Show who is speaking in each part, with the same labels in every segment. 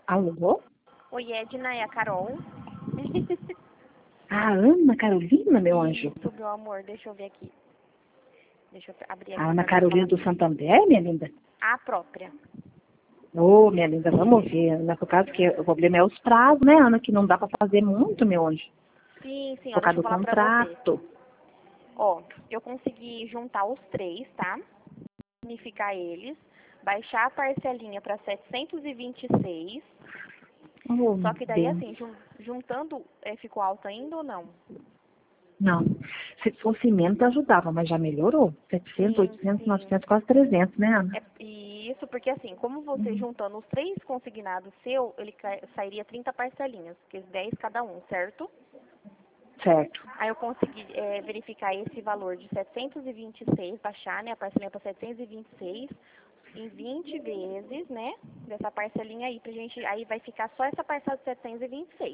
Speaker 1: Alô?
Speaker 2: Oi, Edna, é a Carol.
Speaker 1: A Ana Carolina, meu anjo.
Speaker 2: Isso, meu amor, deixa eu ver aqui. Deixa eu abrir aqui
Speaker 1: A Ana
Speaker 2: pra mim
Speaker 1: Carolina
Speaker 2: falar.
Speaker 1: do Santander, minha linda?
Speaker 2: A própria.
Speaker 1: Ô, minha linda, vamos ver, Ana, por causa que o problema é os prazos, né, Ana, que não dá pra fazer muito, meu anjo.
Speaker 2: Sim, ó,
Speaker 1: Por
Speaker 2: deixa
Speaker 1: causa
Speaker 2: eu
Speaker 1: do
Speaker 2: falar pra você.
Speaker 1: contrato.
Speaker 2: Ó, eu consegui juntar os três, tá? Unificar eles. Baixar a parcelinha pra 726.
Speaker 1: Oh,
Speaker 2: Só
Speaker 1: meu
Speaker 2: que daí,
Speaker 1: Deus.
Speaker 2: assim, juntando, ficou alto ainda ou não?
Speaker 1: Não. Se fosse menos, ajudava, mas já melhorou. 700,
Speaker 2: Sim,
Speaker 1: 800,
Speaker 2: sim.
Speaker 1: 900, quase 300, né, Ana?
Speaker 2: E isso porque, assim, como você juntando os três consignados seu, ele sairia 30 parcelinhas, que 10 cada um, certo?
Speaker 1: Certo.
Speaker 2: Aí eu consegui verificar esse valor de 726, baixar, né, a parcelinha para 726 em 20 vezes, né, dessa parcelinha aí pra gente, aí vai ficar só essa parcela de 726.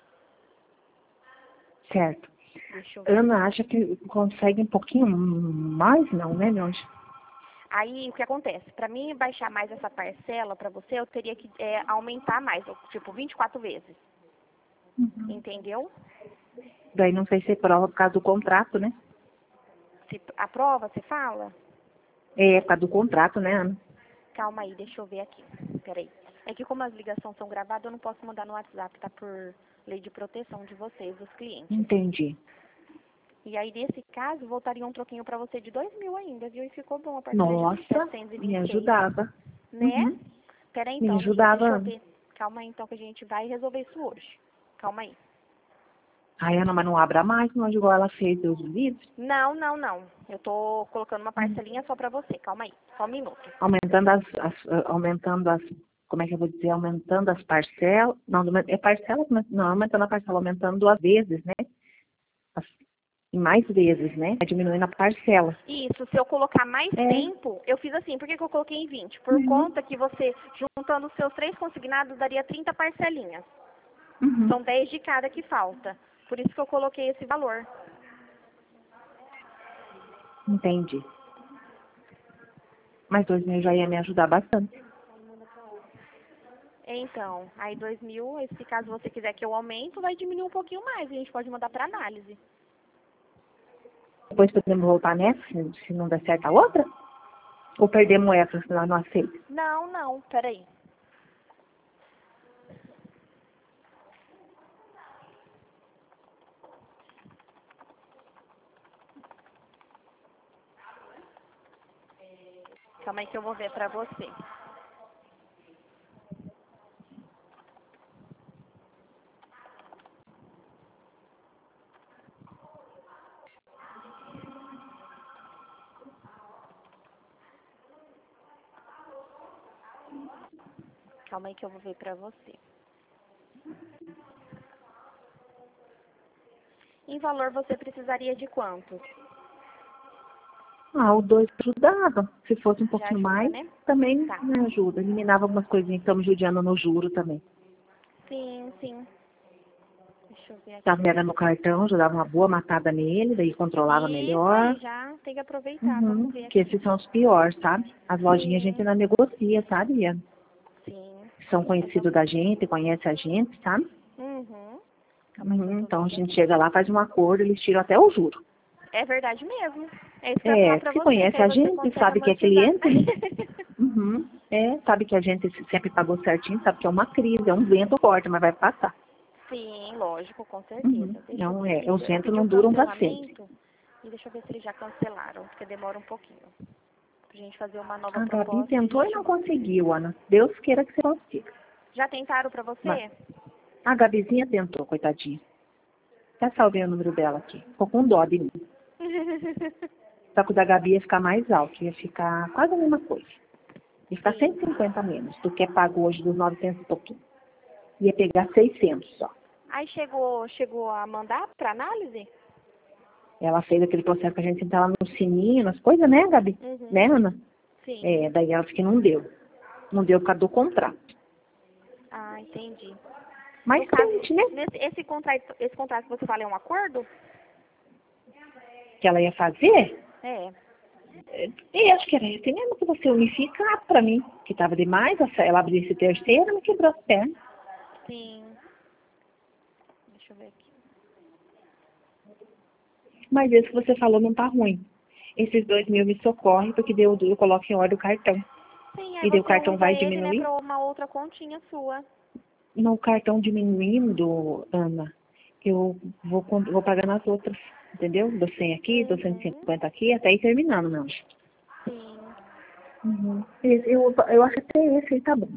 Speaker 1: Certo.
Speaker 2: Deixa eu ver.
Speaker 1: Ana acha que consegue um pouquinho mais, não, né, meu anjo?
Speaker 2: Aí o que acontece? Para mim baixar mais essa parcela para você, eu teria que aumentar mais, tipo 24 vezes. Entendeu?
Speaker 1: Daí não sei se prova por causa do contrato, né?
Speaker 2: Se aprova, você fala?
Speaker 1: É, por causa do contrato, né, Ana?
Speaker 2: Calma aí, deixa eu ver aqui. Peraí. É que como as ligações são gravadas, eu não posso mandar no WhatsApp, tá? Por lei de proteção de vocês, dos clientes.
Speaker 1: Entendi.
Speaker 2: E aí, nesse caso, voltaria um troquinho pra você de 2.000 ainda, viu? E ficou bom a parcela de
Speaker 1: Nossa, me
Speaker 2: 726,
Speaker 1: ajudava.
Speaker 2: né?
Speaker 1: Uhum.
Speaker 2: Peraí
Speaker 1: Me
Speaker 2: então, amiga,
Speaker 1: ajudava,
Speaker 2: deixa eu
Speaker 1: Ana.
Speaker 2: ver. Calma aí então que a gente vai resolver isso hoje. Calma aí.
Speaker 1: Ai, Ana, mas não abra mais, não igual ela fez, Deus o livre.
Speaker 2: Não, não, não. Eu tô colocando uma parcelinha só pra você. Calma aí. Só um minuto.
Speaker 1: Aumentando as, como é que eu vou dizer, aumentando as parcelas, não, é parcela, não, aumentando a parcela, aumentando 2 vezes, né? As, em mais vezes, né? Diminuindo a parcela.
Speaker 2: Isso, se eu colocar mais
Speaker 1: É.
Speaker 2: tempo, eu fiz assim. Por que eu coloquei em 20? Por
Speaker 1: Uhum.
Speaker 2: conta que você, juntando os seus três consignados, daria 30 parcelinhas.
Speaker 1: Uhum.
Speaker 2: São 10 de cada que falta. Por isso que eu coloquei esse valor.
Speaker 1: Entendi. Mas 2.000 já ia me ajudar bastante.
Speaker 2: Então, aí 2.000, se caso você quiser que eu aumento, vai diminuir um pouquinho mais. A gente pode mandar para análise.
Speaker 1: Depois podemos voltar nessa, se não der certo a outra? Ou perdemos essa, se nós não aceitamos?
Speaker 2: Não, não, peraí. Calma aí que eu vou ver pra você. Calma aí que eu vou ver pra você. Em valor você precisaria de quanto?
Speaker 1: Ah, o 2 ajudava. Se fosse um
Speaker 2: Já
Speaker 1: pouquinho
Speaker 2: ajuda,
Speaker 1: mais,
Speaker 2: né?
Speaker 1: também
Speaker 2: Tá.
Speaker 1: me ajuda. Eliminava algumas coisinhas que estamos judiando no juro também.
Speaker 2: Sim, sim. Deixa eu ver
Speaker 1: Tava
Speaker 2: aqui.
Speaker 1: era no cartão, já dava uma boa matada nele, daí controlava
Speaker 2: Isso
Speaker 1: melhor.
Speaker 2: aí, já tem que aproveitar.
Speaker 1: Uhum.
Speaker 2: Vamos ver
Speaker 1: Que
Speaker 2: aqui.
Speaker 1: esses são os piores, sabe? As lojinhas a gente
Speaker 2: Sim,
Speaker 1: ainda negocia, sabe, Ian?
Speaker 2: sim.
Speaker 1: São
Speaker 2: Mas
Speaker 1: conhecidos da gente, conhece a gente, sabe?
Speaker 2: Uhum. Calma aí que eu
Speaker 1: Uhum.
Speaker 2: tô
Speaker 1: Então a
Speaker 2: vendo
Speaker 1: gente
Speaker 2: aqui.
Speaker 1: chega lá, faz um acordo, eles tiram até o juro.
Speaker 2: É verdade mesmo. É isso que eu ia falar
Speaker 1: É,
Speaker 2: pra
Speaker 1: porque
Speaker 2: você, que
Speaker 1: conhece
Speaker 2: aí
Speaker 1: a
Speaker 2: você
Speaker 1: gente,
Speaker 2: consegue
Speaker 1: sabe que é
Speaker 2: amortizar.
Speaker 1: cliente, né? Uhum. É, sabe que a gente sempre pagou certinho, sabe que é uma crise, é um vento forte, mas vai passar.
Speaker 2: Sim, lógico, com
Speaker 1: Uhum.
Speaker 2: certeza. Deixa eu
Speaker 1: Não
Speaker 2: ver
Speaker 1: é,
Speaker 2: aqui.
Speaker 1: os
Speaker 2: Eu
Speaker 1: ventos
Speaker 2: pedi o
Speaker 1: não duram para sempre.
Speaker 2: cancelamento e deixa eu ver se eles já cancelaram, porque demora um pouquinho. Pra gente fazer uma nova
Speaker 1: A Gabi
Speaker 2: proposta e a
Speaker 1: tentou e
Speaker 2: gente...
Speaker 1: não conseguiu, Ana. Deus queira que você consiga.
Speaker 2: Já tentaram pra
Speaker 1: Mas
Speaker 2: você?
Speaker 1: a Gabizinha tentou, coitadinha. Até salvei o número dela aqui. Ficou com dó de mim. Só que o da Gabi ia ficar mais alto, ia ficar quase a mesma coisa. Ia ficar
Speaker 2: Sim,
Speaker 1: 150 menos do que é pago hoje dos 900 e pouquinho. Ia pegar 600 só.
Speaker 2: Aí chegou a mandar pra análise?
Speaker 1: Ela fez aquele processo que a gente sentava no sininho, nas coisas, né, Gabi? Né,
Speaker 2: Uhum.
Speaker 1: Ana?
Speaker 2: Sim.
Speaker 1: É, daí ela disse que não deu. Não deu por causa do contrato.
Speaker 2: Ah, entendi.
Speaker 1: Mas
Speaker 2: No caso,
Speaker 1: tente, né?
Speaker 2: esse contrato que você fala é um acordo?
Speaker 1: Que ela ia fazer.
Speaker 2: É.
Speaker 1: E acho que era esse mesmo que você unificar pra mim, que tava demais, ela abriu esse terceiro, me quebrou as pernas.
Speaker 2: Sim. Deixa eu ver aqui.
Speaker 1: Mas esse que você falou não tá ruim. Esses 2.000 me socorrem, porque eu coloco em ordem o cartão.
Speaker 2: Sim, aí
Speaker 1: E daí o
Speaker 2: você
Speaker 1: cartão
Speaker 2: usa
Speaker 1: vai
Speaker 2: ele, né,
Speaker 1: diminuir?
Speaker 2: pra uma outra continha sua.
Speaker 1: No cartão diminuindo, Ana, eu vou pagar nas outras, entendeu? Dou 100 aqui, dou
Speaker 2: Uhum.
Speaker 1: 150 aqui, até ir terminando, não.
Speaker 2: Sim.
Speaker 1: Uhum. Eu acho que até esse aí tá bom.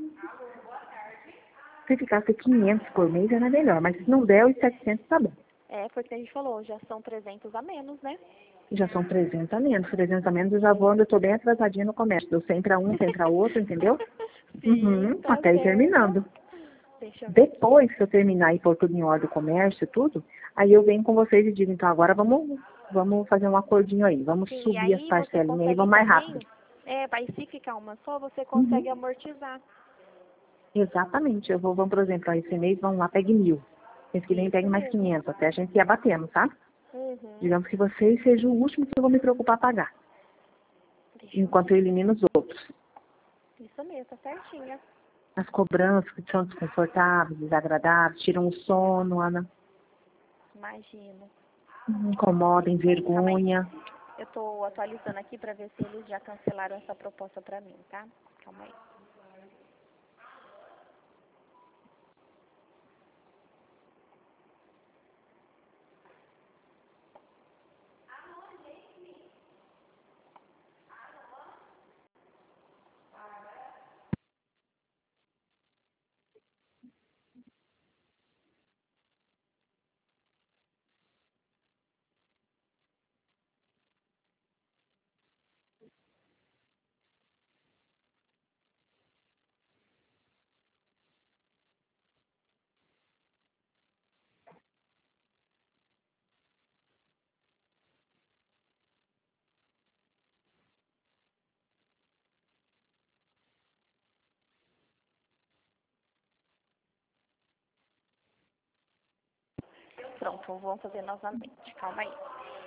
Speaker 1: Se ficasse 500 por mês era melhor, mas se não der, os 700 tá bom.
Speaker 2: É, foi o que a gente falou, já são 300 a menos, né?
Speaker 1: Já são 300 a menos. 300 a menos eu já vou, eu tô bem atrasadinha no comércio. Dou 100 para um, 100 para outro, entendeu?
Speaker 2: Sim,
Speaker 1: Uhum,
Speaker 2: tá
Speaker 1: até ir
Speaker 2: certo.
Speaker 1: terminando.
Speaker 2: Deixa eu ver aqui.
Speaker 1: Depois que eu terminar e pôr tudo em ordem, o comércio e tudo, aí eu venho com vocês e digo, então agora vamos fazer um acordinho aí. Vamos
Speaker 2: Sim, e
Speaker 1: subir as
Speaker 2: aí você
Speaker 1: parcelinhas aí,
Speaker 2: consegue
Speaker 1: vamos mais rápido.
Speaker 2: também, vai se ficar uma só, você
Speaker 1: Uhum.
Speaker 2: consegue amortizar.
Speaker 1: Exatamente. Vamos, por exemplo, aí esse mês, vamos lá, pegue 1.000. Mês que vem pegue
Speaker 2: Isso
Speaker 1: mais
Speaker 2: mesmo.
Speaker 1: 500, até a gente ir abatendo, tá?
Speaker 2: Uhum.
Speaker 1: Digamos que vocês sejam o último que eu vou me preocupar a pagar,
Speaker 2: Deixa eu
Speaker 1: enquanto
Speaker 2: ver.
Speaker 1: eu elimino os outros.
Speaker 2: Isso mesmo, tá certinha.
Speaker 1: As cobranças que são desconfortáveis, desagradáveis, tiram o sono, Ana,
Speaker 2: Imagino.
Speaker 1: incomodam,
Speaker 2: Calma aí.
Speaker 1: envergonha.
Speaker 2: Eu tô atualizando aqui pra ver se eles já cancelaram essa proposta pra mim, tá? Calma aí. Pronto, vamos fazer novamente. Calma aí.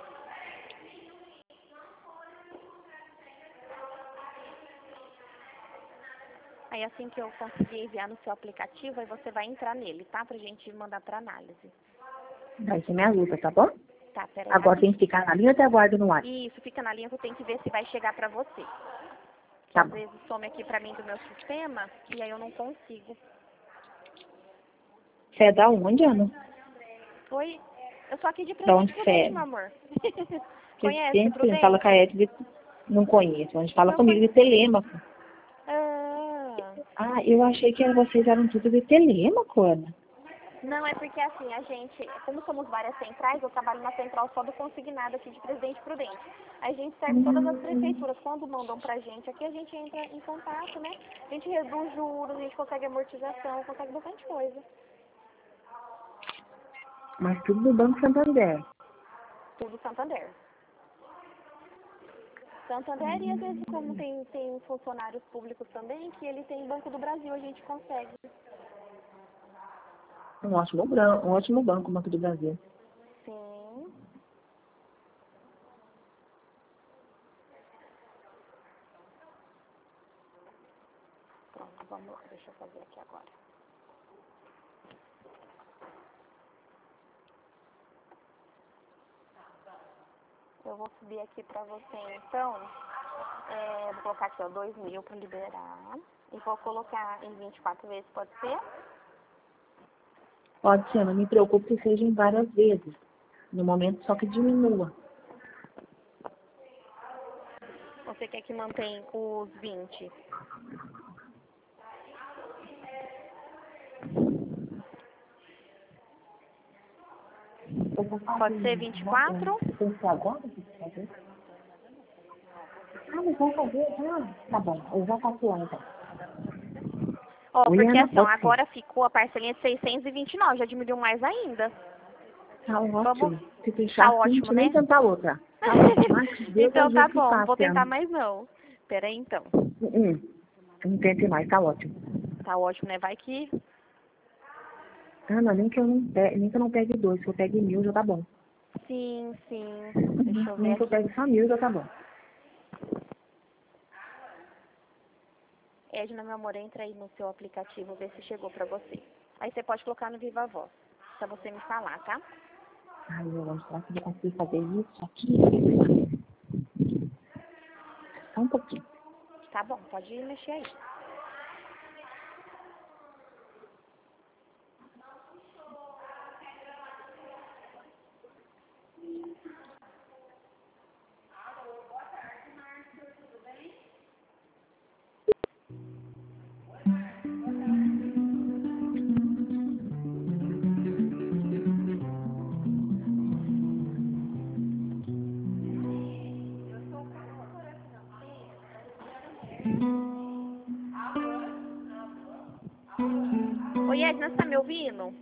Speaker 2: Aí assim que eu conseguir enviar no seu aplicativo, aí você vai entrar nele, tá? Pra gente mandar pra análise.
Speaker 1: Vai ser minha luta, tá bom?
Speaker 2: Tá, peraí
Speaker 1: Agora tem que
Speaker 2: rapidinho.
Speaker 1: ficar na linha ou até aguardo no ar?
Speaker 2: Isso, fica na linha que eu tenho que ver se vai chegar pra você. Que
Speaker 1: Tá
Speaker 2: às
Speaker 1: bom.
Speaker 2: vezes some aqui pra mim do meu sistema e aí eu não consigo.
Speaker 1: Você é da onde, Ana?
Speaker 2: Oi? Eu sou aqui de
Speaker 1: Da onde
Speaker 2: Presidente
Speaker 1: você
Speaker 2: Prudente,
Speaker 1: é?
Speaker 2: meu amor. Conhece
Speaker 1: Presidente, fala com a
Speaker 2: Prudente?
Speaker 1: Edith, não conheço. A gente fala
Speaker 2: Não
Speaker 1: comigo
Speaker 2: conhe...
Speaker 1: de Telêmaco.
Speaker 2: Ah,
Speaker 1: Ah, eu achei que vocês eram tudo de Telêmaco, Ana.
Speaker 2: não, é porque assim, a gente, como somos várias centrais, eu trabalho na central só do consignado aqui de Presidente Prudente. A gente serve todas as
Speaker 1: Hum,
Speaker 2: prefeituras. Quando mandam pra gente aqui, a gente entra em contato, né? A gente reduz juros, a gente consegue amortização, consegue bastante coisa.
Speaker 1: mas tudo do Banco Santander.
Speaker 2: Tudo Santander. Santander e às vezes como tem funcionários públicos também, que ele tem Banco do Brasil, a gente consegue.
Speaker 1: Um ótimo banco, o Banco do Brasil.
Speaker 2: Sim. Pronto, vamos lá, deixa eu fazer aqui agora. Eu vou subir aqui pra você então. Vou colocar aqui, ó, 2.000 para liberar. E vou colocar em 24 vezes, pode ser?
Speaker 1: Pode ser, não me preocupe que seja em várias vezes. No momento, só que diminua.
Speaker 2: Você quer que mantenha os 20?
Speaker 1: Eu vou
Speaker 2: Pode
Speaker 1: fazer
Speaker 2: ser
Speaker 1: já.
Speaker 2: 24?
Speaker 1: Você tem que ser agora? Você quer fazer? Ah, mas vai fazer? Ah, tá bom. Eu já faço lá, então.
Speaker 2: Ó,
Speaker 1: Oi,
Speaker 2: porque
Speaker 1: Ana,
Speaker 2: assim, ó,
Speaker 1: pode ser.
Speaker 2: agora ficou a parcelinha de 629, já diminuiu mais ainda.
Speaker 1: Tá
Speaker 2: Vamos,
Speaker 1: ótimo. Se fechar
Speaker 2: tá
Speaker 1: assim, a
Speaker 2: ótimo,
Speaker 1: gente nem
Speaker 2: né?
Speaker 1: tentar outra. Tá ótimo. Ai, que Deus
Speaker 2: Então tá
Speaker 1: ajude que
Speaker 2: bom, não vou
Speaker 1: passe,
Speaker 2: tentar
Speaker 1: Ana.
Speaker 2: mais não. Pera aí então.
Speaker 1: Não tente mais, tá ótimo.
Speaker 2: Tá ótimo, né? Vai que...
Speaker 1: Ana, nem que eu não pegue 2, se eu pegue 1.000 já tá bom.
Speaker 2: Sim, sim. Deixa eu ver
Speaker 1: Nem que eu
Speaker 2: aqui.
Speaker 1: pegue só 1.000 já tá bom.
Speaker 2: Edna, meu amor, entra aí no seu aplicativo, vê se chegou pra você. Aí você pode colocar no Viva Voz, pra você me falar, tá?
Speaker 1: Ai, meu anjo, será que eu vou conseguir fazer isso aqui? Só um pouquinho.
Speaker 2: Tá bom, pode mexer aí. Oi, Edna, você tá me ouvindo?